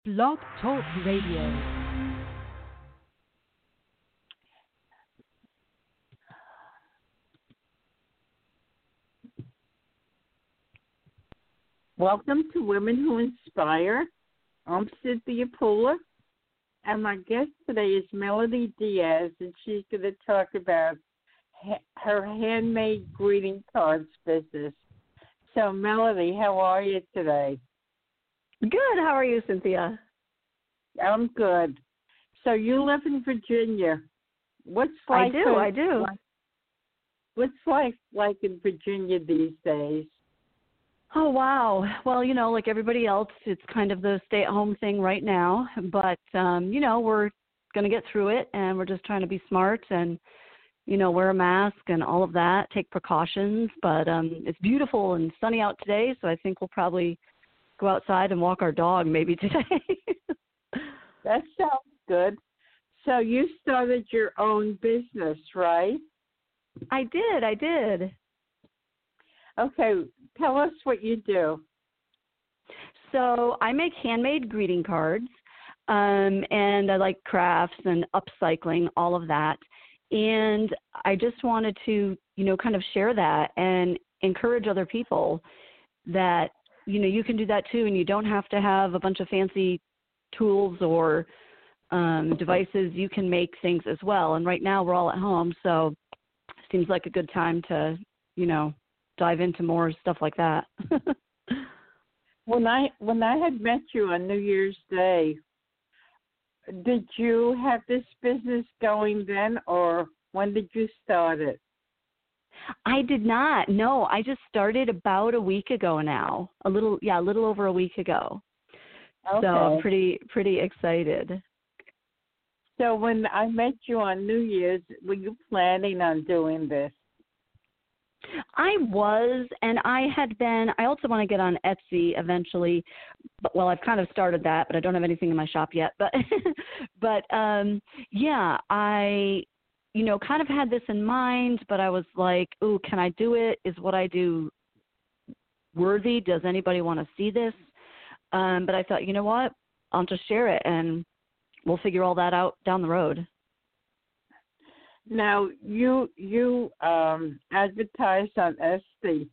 Blog Talk Radio. Welcome to Women Who Inspire. I'm Cynthia Pula, and my guest today is Melody Diaz, and she's going to talk about her handmade greeting cards business. So, Melody, how are you today? Good. How are you, Cynthia? I'm good. So, you live in Virginia. What's like? I do. What's like in Virginia these days? Oh, wow. Well, like everybody else, it's kind of the stay-at-home thing right now. But, we're going to get through it, and we're just trying to be smart and, wear a mask and all of that, take precautions. But it's beautiful and sunny out today, so I think we'll probably go outside and walk our dog maybe today. That sounds good. So you started your own business, right? I did. Okay, tell us what you do. So I make handmade greeting cards, and I like crafts and upcycling, all of that. And I just wanted to, kind of share that and encourage other people that, you can do that too, and you don't have to have a bunch of fancy tools or devices. You can make things as well. And right now we're all at home, so it seems like a good time to, dive into more stuff like that. When I had met you on New Year's Day, did you have this business going then, or when did you start it? I did not. No, I just started about a week ago now. A little over a week ago. Okay. So I'm pretty excited. So when I met you on New Year's, were you planning on doing this? I was, and I also want to get on Etsy eventually. But, well, I've kind of started that, but I don't have anything in my shop yet. But, I, kind of had this in mind, but I was like, ooh, can I do it? Is what I do worthy? Does anybody want to see this? But I thought, you know what? I'll just share it, and we'll figure all that out down the road. Now, you advertised on Etsy.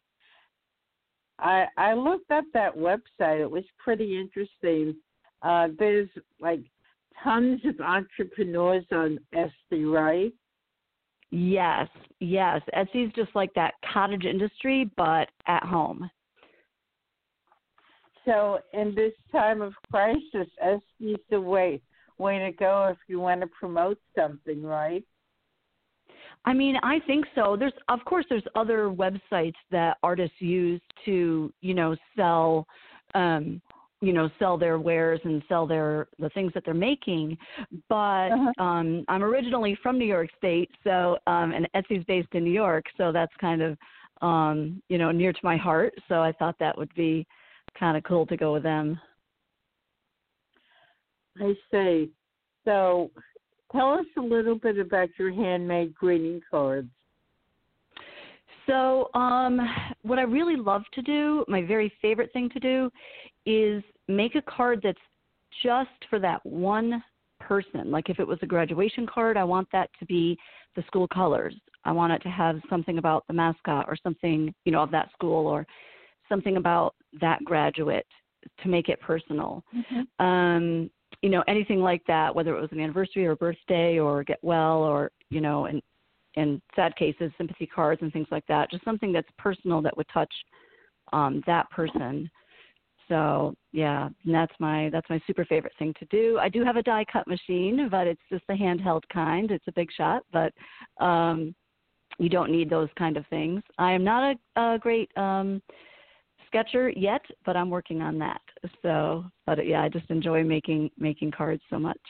I looked up that website. It was pretty interesting. There's like tons of entrepreneurs on Etsy, right? Yes. Etsy's just like that cottage industry, but at home. So in this time of crisis, Etsy's the way to go if you want to promote something, right? I mean, I think so. There's other websites that artists use to, sell, sell their wares and sell the things that they're making. But I'm originally from New York State, so and Etsy's based in New York, so that's kind of, near to my heart. So I thought that would be kind of cool to go with them. I see. So tell us a little bit about your handmade greeting cards. So what I really love to do, my very favorite thing to do, is make a card that's just for that one person. Like if it was a graduation card, I want that to be the school colors. I want it to have something about the mascot or something, of that school, or something about that graduate to make it personal. Mm-hmm. Anything like that, whether it was an anniversary or a birthday or get well or, in sad cases, sympathy cards and things like that, just something that's personal that would touch that person. So, yeah, and that's my super favorite thing to do. I do have a die cut machine, but it's just the handheld kind. It's a big shot, but you don't need those kind of things. I am not a great sketcher yet, but I'm working on that. So, but yeah, I just enjoy making cards so much.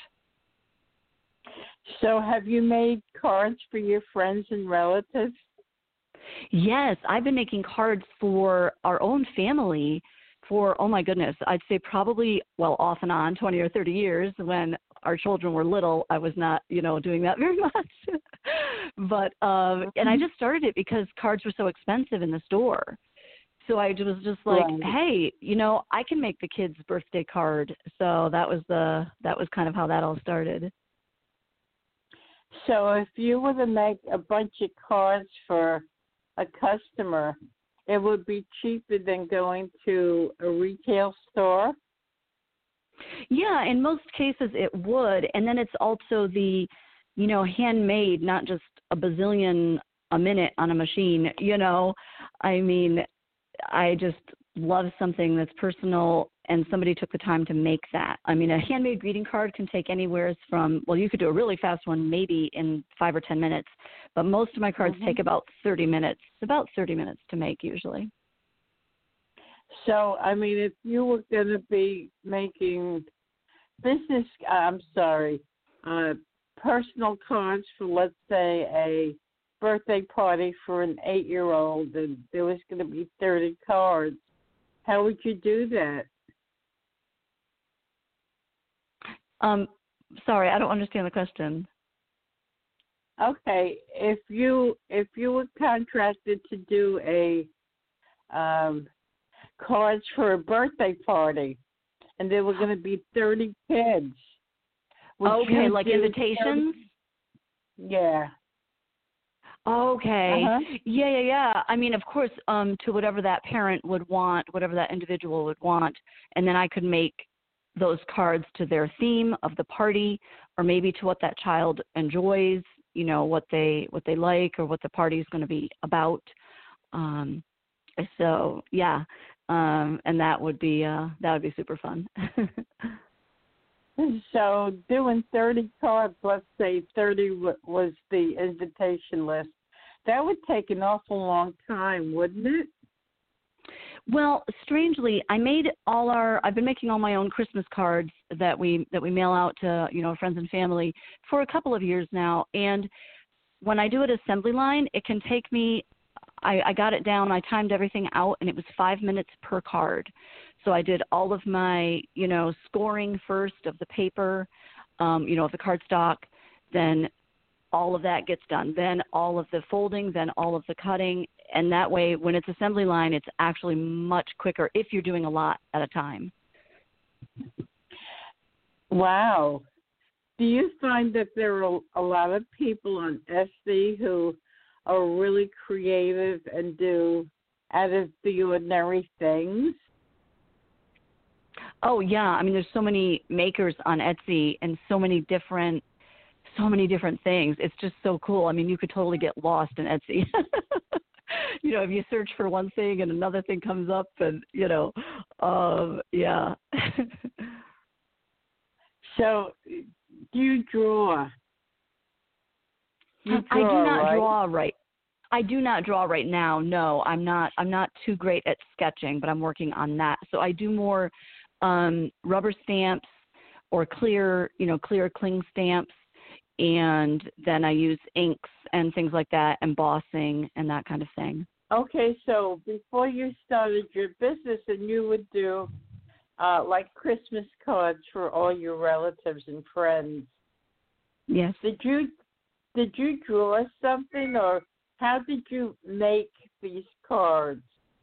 So have you made cards for your friends and relatives? Yes, I've been making cards for our own family for, oh my goodness, I'd say probably, off and on 20 or 30 years. When our children were little, I was not, doing that very much. But, and I just started it because cards were so expensive in the store. So I was just like, Right. hey, I can make the kid's birthday card. So that was kind of how that all started. So if you were to make a bunch of cards for a customer, it would be cheaper than going to a retail store? Yeah, in most cases it would. And then it's also the, handmade, not just a bazillion a minute on a machine, I mean, I just love something that's personal and somebody took the time to make that. I mean, a handmade greeting card can take anywhere from, well, you could do a really fast one maybe in 5 or 10 minutes, but most of my cards take about 30 minutes, to make usually. So, I mean, if you were going to be making personal cards for, let's say, a birthday party for an 8-year-old, and there was going to be 30 cards, how would you do that? Sorry, I don't understand the question. Okay, if you were contracted to do a cards for a birthday party, and there were going to be 30 kids. Okay, like invitations? 30? Yeah. Okay. Uh-huh. Yeah. I mean, of course, to whatever that parent would want, whatever that individual would want, and then I could make those cards to their theme of the party, or maybe to what that child enjoys, what they like, or what the party is going to be about. So yeah, and that would be super fun. So doing 30 cards, let's say 30 was the invitation list, that would take an awful long time, wouldn't it? Well, strangely, I've been making all my own Christmas cards that we mail out to, friends and family for a couple of years now. And when I do an assembly line, it can take me, I got it down, I timed everything out, and it was 5 minutes per card. So I did all of my, scoring first of the paper, of the cardstock, then all of that gets done, then all of the folding, then all of the cutting. And that way, when it's assembly line, it's actually much quicker if you're doing a lot at a time. Wow. Do you find that there are a lot of people on Etsy who are really creative and do out of the ordinary things? Oh, yeah. I mean, there's so many makers on Etsy and so many different things. It's just so cool. I mean, you could totally get lost in Etsy. If you search for one thing and another thing comes up, and yeah. So, do you draw? I do not draw right now. No, I'm not too great at sketching, but I'm working on that. So I do more rubber stamps or clear cling stamps, and then I use inks and things like that, embossing and that kind of thing. Okay, so before you started your business, and you would do like Christmas cards for all your relatives and friends. Yes. Did you draw something, or how did you make these cards?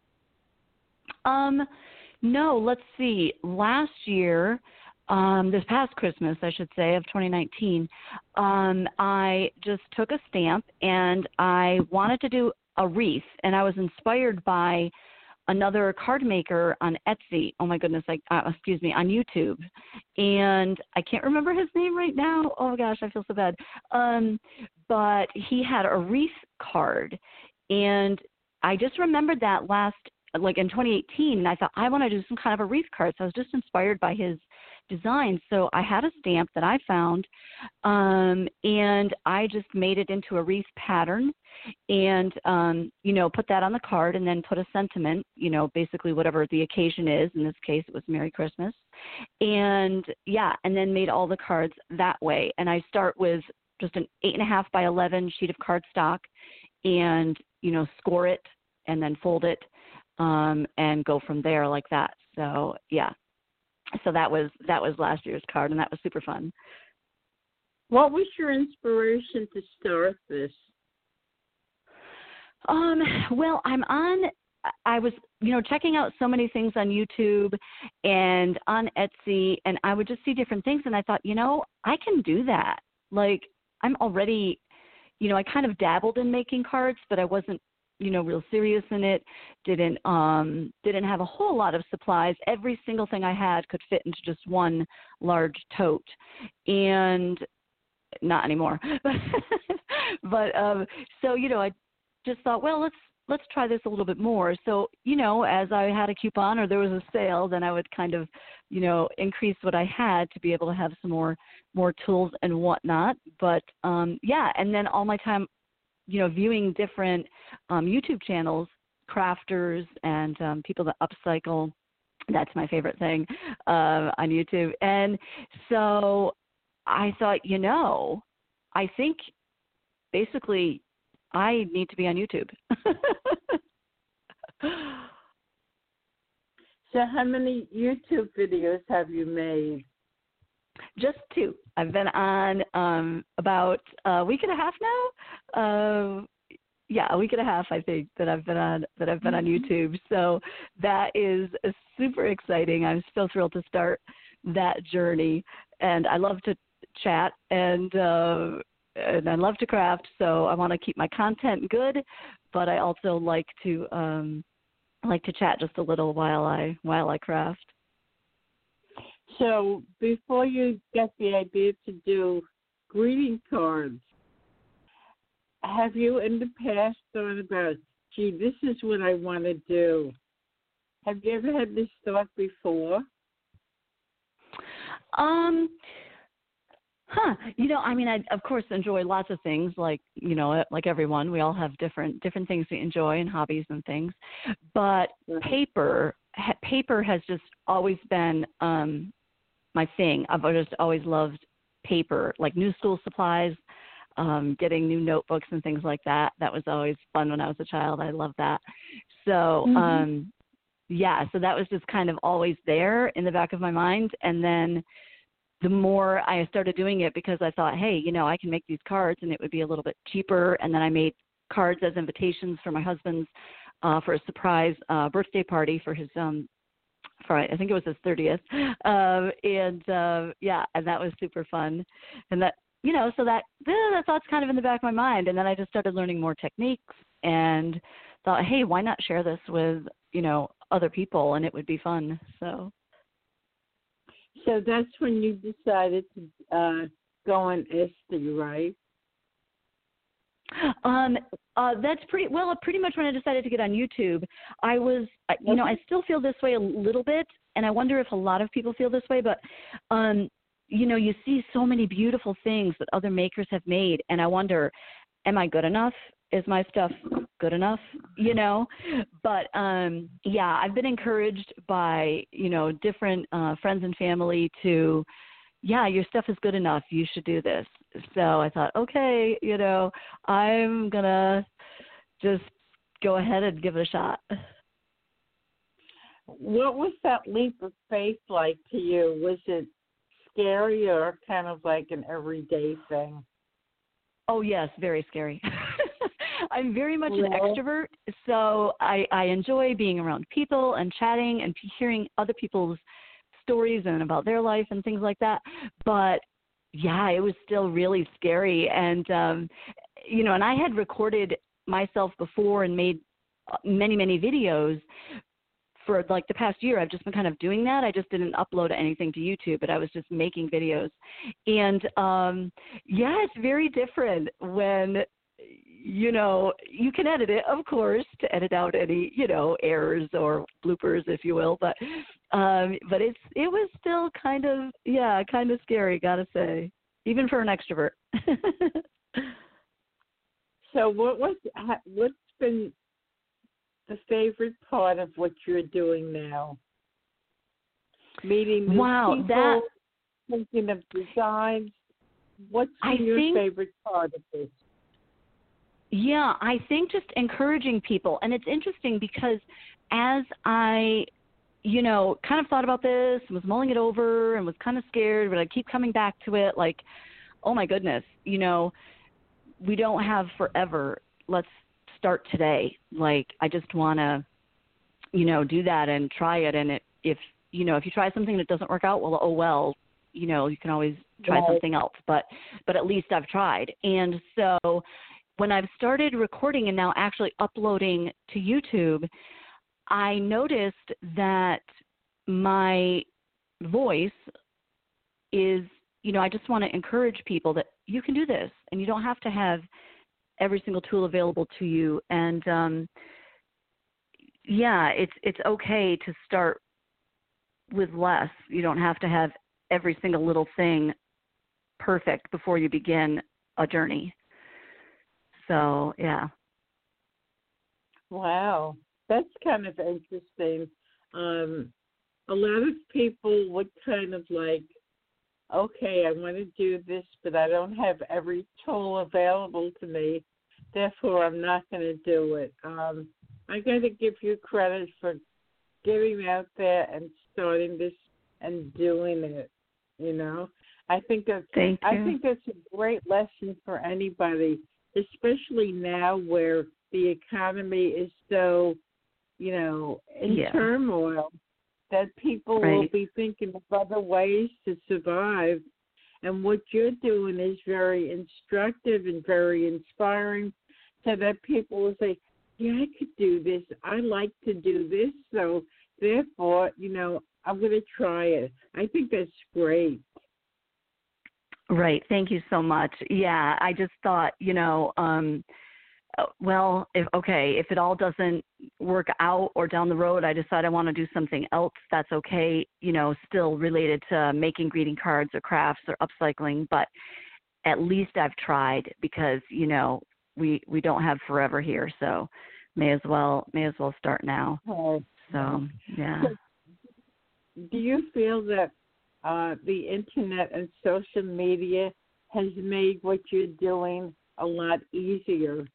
No, let's see. Last year, this past Christmas, I should say, of 2019, I just took a stamp and I wanted to do a wreath, and I was inspired by another card maker on Etsy. Oh my goodness, on YouTube. And I can't remember his name right now. Oh my gosh, I feel so bad. But he had a wreath card, and I just remembered that in 2018, and I thought, I want to do some kind of a wreath card. So I was just inspired by his design. So I had a stamp that I found, and I just made it into a wreath pattern, and put that on the card, and then put a sentiment, basically whatever the occasion is. In this case, it was Merry Christmas, and then made all the cards that way. And I start with just an 8.5 by 11 sheet of cardstock, and score it, and then fold it, and go from there like that. So yeah. So that was last year's card, and that was super fun. What was your inspiration to start this? Well, I'm on I was, checking out so many things on YouTube and on Etsy, and I would just see different things, and I thought, I can do that. Like, I'm already, I kind of dabbled in making cards, but I wasn't, real serious in it. Didn't have a whole lot of supplies. Every single thing I had could fit into just one large tote, and not anymore. But so I just thought, well, let's try this a little bit more. So as I had a coupon or there was a sale, then I would kind of increase what I had to be able to have some more tools and whatnot. But and then all my time viewing different YouTube channels, crafters and people that upcycle. That's my favorite thing on YouTube. And so I thought, I think basically I need to be on YouTube. So how many YouTube videos have you made? Just 2. I've been on about a week and a half now. A week and a half, I think, that I've been on YouTube. So that is super exciting. I'm so thrilled to start that journey, and I love to chat and I love to craft. So I want to keep my content good, but I also like to chat just a little while I craft. So before you get the idea to do greeting cards, have you in the past thought about, gee, this is what I want to do? Have you ever had this thought before? I of course enjoy lots of things, like everyone. We all have different things we enjoy and hobbies and things. But paper has just always been my thing. I've just always loved paper, like new school supplies, getting new notebooks and things like that. That was always fun when I was a child. I loved that. So, so that was just kind of always there in the back of my mind. And then the more I started doing it, because I thought, hey, I can make these cards and it would be a little bit cheaper. And then I made cards as invitations for my husband's for a surprise birthday party for his I think it was his 30th. And that was super fun. And that, so that thought's kind of in the back of my mind. And then I just started learning more techniques and thought, hey, why not share this with, other people, and it would be fun. So that's when you decided to go on Etsy, right? That's pretty much when I decided to get on YouTube. I was, I still feel this way a little bit, and I wonder if a lot of people feel this way, but, you see so many beautiful things that other makers have made, and I wonder, am I good enough? Is my stuff good enough? But, I've been encouraged by, different friends and family to, your stuff is good enough. You should do this. So I thought, okay, I'm going to just go ahead and give it a shot. What was that leap of faith like to you? Was it scary or kind of like an everyday thing? Oh, yes, very scary. I'm very much an extrovert, so I enjoy being around people and chatting and hearing other people's stories and about their life and things like that. But it was still really scary. And, and I had recorded myself before and made many, many videos for like the past year. I've just been kind of doing that. I just didn't upload anything to YouTube, but I was just making videos. And, it's very different when, you can edit it, of course, to edit out any, errors or bloopers, if you will. But it was still kind of scary, gotta say, even for an extrovert. So what's been the favorite part of what you're doing now? Meeting new people, thinking of designs. What's your favorite part of this? Yeah, I think just encouraging people. And it's interesting because as I, kind of thought about this, was mulling it over and was kind of scared, but I keep coming back to it like, oh my goodness, we don't have forever. Let's start today. Like, I just want to do that and try it. And if you try something that doesn't work out, well, oh well, you can always try Right. something else. But at least I've tried. And so when I've started recording and now actually uploading to YouTube, I noticed that my voice is, I just want to encourage people that you can do this and you don't have to have every single tool available to you. And it's okay to start with less. You don't have to have every single little thing perfect before you begin a journey. So, yeah. Wow, that's kind of interesting. A lot of people would kind of like, okay, I want to do this, but I don't have every tool available to me, therefore I'm not going to do it. I got to give you credit for getting out there and starting this and doing it. I think that's Thank you. I think that's a great lesson for anybody, especially now where the economy is so, in turmoil, that people will be thinking of other ways to survive. And what you're doing is very instructive and very inspiring, so that people will say, yeah, I could do this. I like to do this. So therefore, I'm going to try it. I think that's great. Right. Thank you so much. Yeah, I just thought, well, if it all doesn't work out or down the road, I decide I want to do something else, that's okay, still related to making greeting cards or crafts or upcycling, but at least I've tried because, we don't have forever here, so may as well start now. Oh. So, yeah. Do you feel that the internet and social media has made what you're doing a lot easier?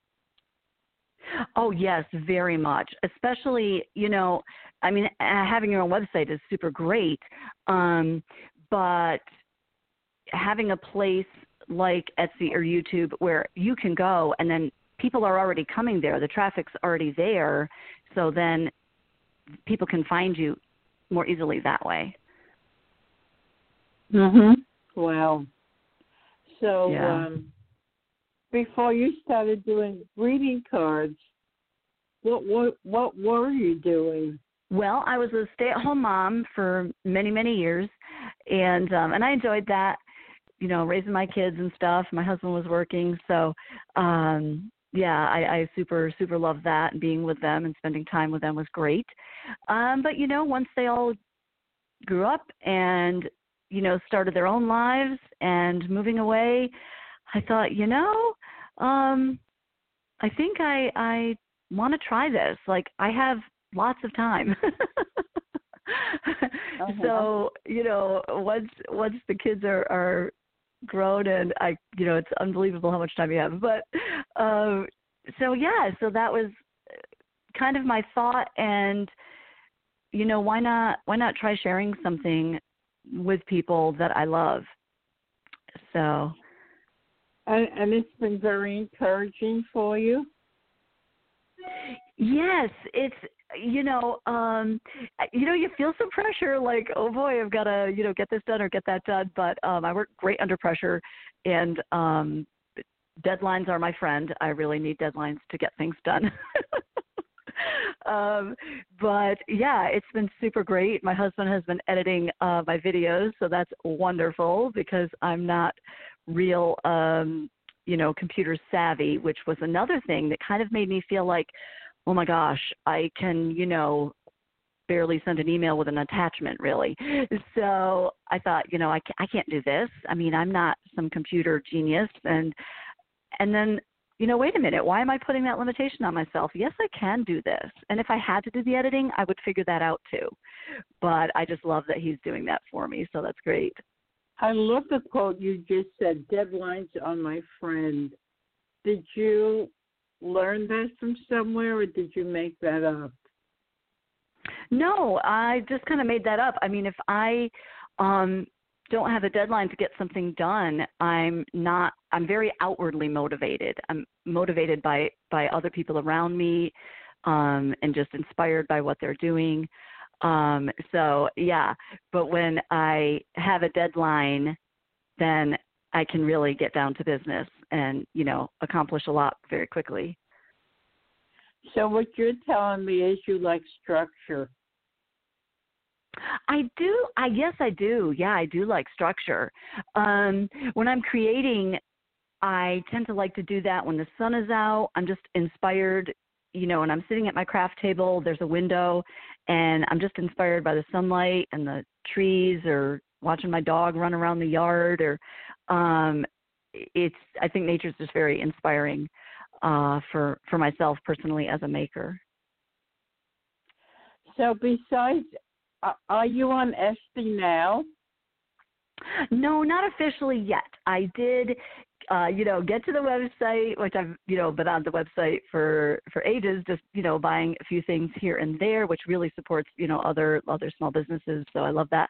Oh, yes, very much. Especially, having your own website is super great. But having a place like Etsy or YouTube where you can go and then people are already coming there, the traffic's already there, so then people can find you more easily that way. Wow. So before you started doing greeting cards, what were you doing? Well, I was a stay-at-home mom for many, many years, and I enjoyed that, raising my kids and stuff. My husband was working, so I super, super loved that, and being with them and spending time with them was great. But, once they all grew up and, started their own lives and moving away, I thought, I think I want to try this. Like, I have lots of time. So, once the kids are grown and it's unbelievable how much time you have. But, so that was kind of my thought. And, why not try sharing something with people that I love? So. And it's been very encouraging for you? Yes, it's, you feel some pressure like, oh boy, I've got to, get this done or get that done. But I work great under pressure, and deadlines are my friend. I really need deadlines to get things done. But yeah, it's been super great. My husband has been editing my videos, so that's wonderful because I'm not real, computer savvy, which was another thing that kind of made me feel like, oh my gosh, I can, barely send an email with an attachment, really. So I thought, I can't do this. I mean, I'm not some computer genius. And then, wait a minute, why am I putting that limitation on myself? Yes, I can do this. And if I had to do the editing, I would figure that out too. But I just love that he's doing that for me. So that's great. I love the quote you just said, deadlines are my friend. Did you learn that from somewhere, or did you make that up? No, I just kind of made that up. I mean, if I don't have a deadline to get something done, I'm very outwardly motivated. I'm motivated by other people around me, and just inspired by what they're doing. So yeah, but when I have a deadline, then I can really get down to business and, accomplish a lot very quickly. So what you're telling me is you like structure. I do. Yes, I do. Yeah, I do like structure. When I'm creating, I tend to like to do that when the sun is out. I'm just inspired, and I'm sitting at my craft table. There's a window, and I'm just inspired by the sunlight and the trees, or watching my dog run around the yard. Or I think nature's just very inspiring for myself personally as a maker. So besides, are you on Etsy now? No, not officially yet. I did, get to the website, which I've, been on the website for ages, just, buying a few things here and there, which really supports, other small businesses. So I love that.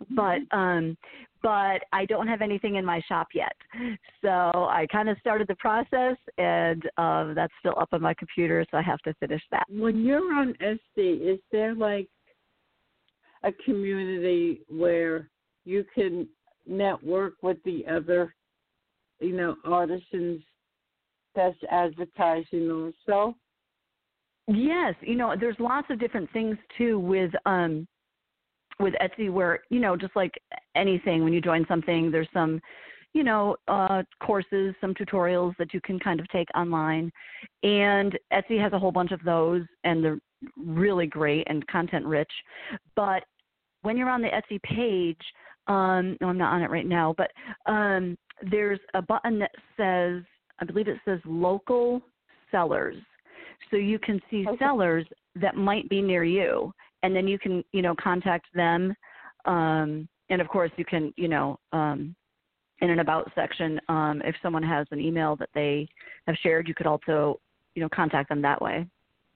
But I don't have anything in my shop yet. So I kind of started the process, and that's still up on my computer. So I have to finish that. When you're on Etsy, is there like a community where you can network with the other, artisans that's advertising also? Yes, there's lots of different things too with Etsy where, just like anything, when you join something, there's some, courses, some tutorials that you can kind of take online. And Etsy has a whole bunch of those, and they're really great and content rich. But when you're on the Etsy page, no, I'm not on it right now, but there's a button that says, I believe it says local sellers. So you can see sellers that might be near you, and then you can, contact them. And of course you can, in an about section, if someone has an email that they have shared, you could also, contact them that way.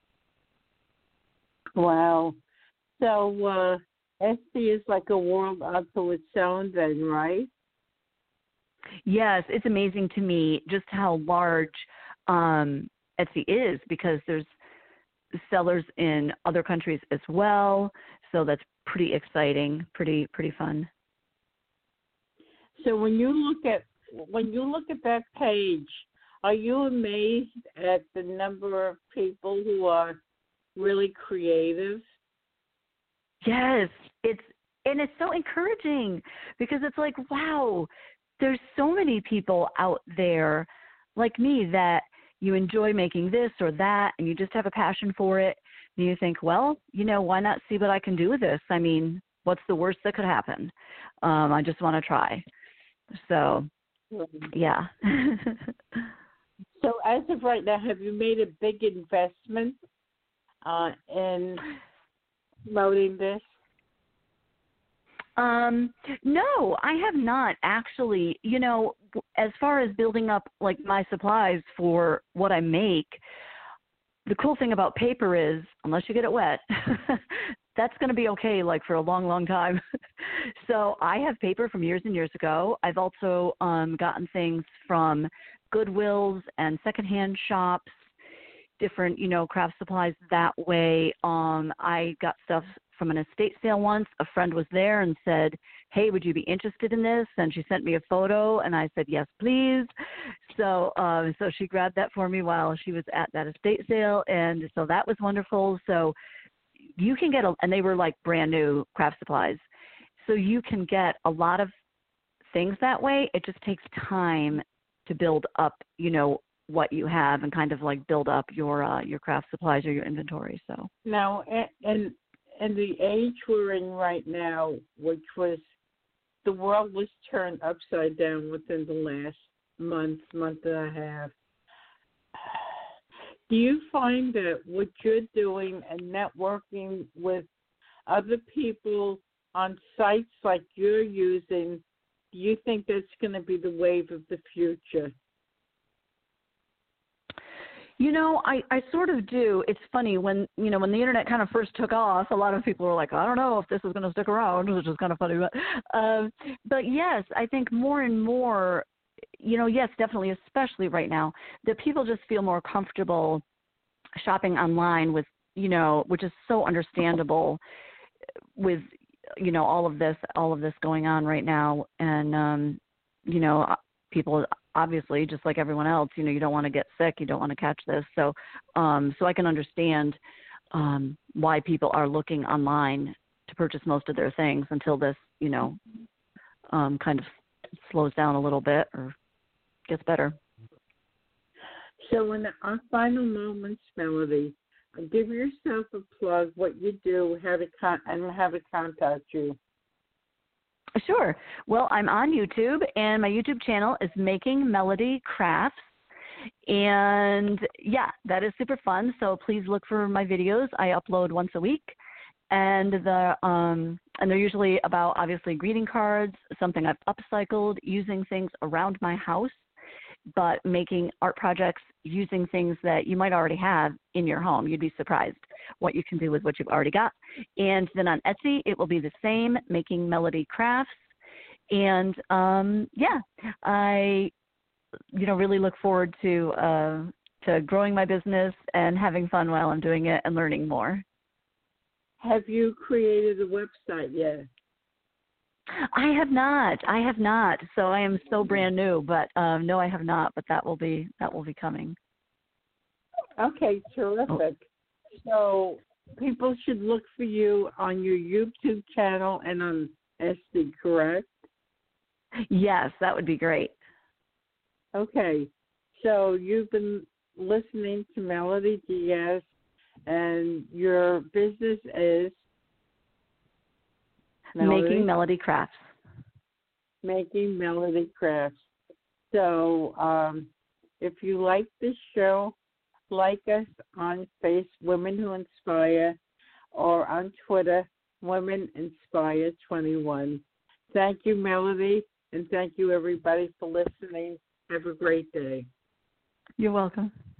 Wow. So Etsy is like a world unto its own then, right? Yes, it's amazing to me just how large Etsy is, because there's sellers in other countries as well. So that's pretty exciting, pretty fun. So when you look at that page, are you amazed at the number of people who are really creative? Yes, it's so encouraging, because it's like, wow, there's so many people out there like me that you enjoy making this or that, and you just have a passion for it. And you think, well, why not see what I can do with this? I mean, what's the worst that could happen? I just want to try. So, yeah. So as of right now, have you made a big investment in promoting this? No, I have not actually. As far as building up like my supplies for what I make, the cool thing about paper is, unless you get it wet, that's going to be okay, like for a long, long time. So I have paper from years and years ago. I've also gotten things from Goodwills and secondhand shops, different, craft supplies that way. I got stuff from an estate sale once. A friend was there and said, hey, would you be interested in this? And she sent me a photo, and I said, yes, please. So she grabbed that for me while she was at that estate sale, and so that was wonderful. So you can get and they were like brand new craft supplies. So you can get a lot of things that way. It just takes time to build up, what you have, and kind of like build up your craft supplies or your inventory. So now, and the age we're in right now, which was, the world was turned upside down within the last month and a half. Do you find that what you're doing and networking with other people on sites like you're using, do you think that's going to be the wave of the future? I sort of do. It's funny, when the internet kind of first took off, a lot of people were like, I don't know if this is going to stick around, which is kind of funny. But yes, I think more and more, yes, definitely, especially right now, that people just feel more comfortable shopping online with, which is so understandable with, all of this going on right now. And, people obviously, just like everyone else, you don't want to get sick. You don't want to catch this. So I can understand why people are looking online to purchase most of their things until this, kind of slows down a little bit or gets better. So in our final moments, Melody, give yourself a plug, what you do, and how to contact you. Sure. Well, I'm on YouTube, and my YouTube channel is Making Melody Crafts. And, yeah, that is super fun. So please look for my videos. I upload once a week. And they're usually about, obviously, greeting cards, something I've upcycled, using things around my house, but making art projects using things that you might already have in your home. You'd be surprised what you can do with what you've already got. And then on Etsy, it will be the same, Making Melody Crafts. And, I, really look forward to growing my business and having fun while I'm doing it and learning more. Have you created a website yet? I have not. So I am so brand new, but no, I have not. But that will be coming. Okay, terrific. So people should look for you on your YouTube channel and on Etsy, correct? Yes, that would be great. Okay, so you've been listening to Melody Diaz, and your business is Making Melody Crafts. Making Melody Crafts. So if you like this show, like us on Facebook, Women Who Inspire, or on Twitter, Women Inspire 21. Thank you, Melody, and thank you, everybody, for listening. Have a great day. You're welcome.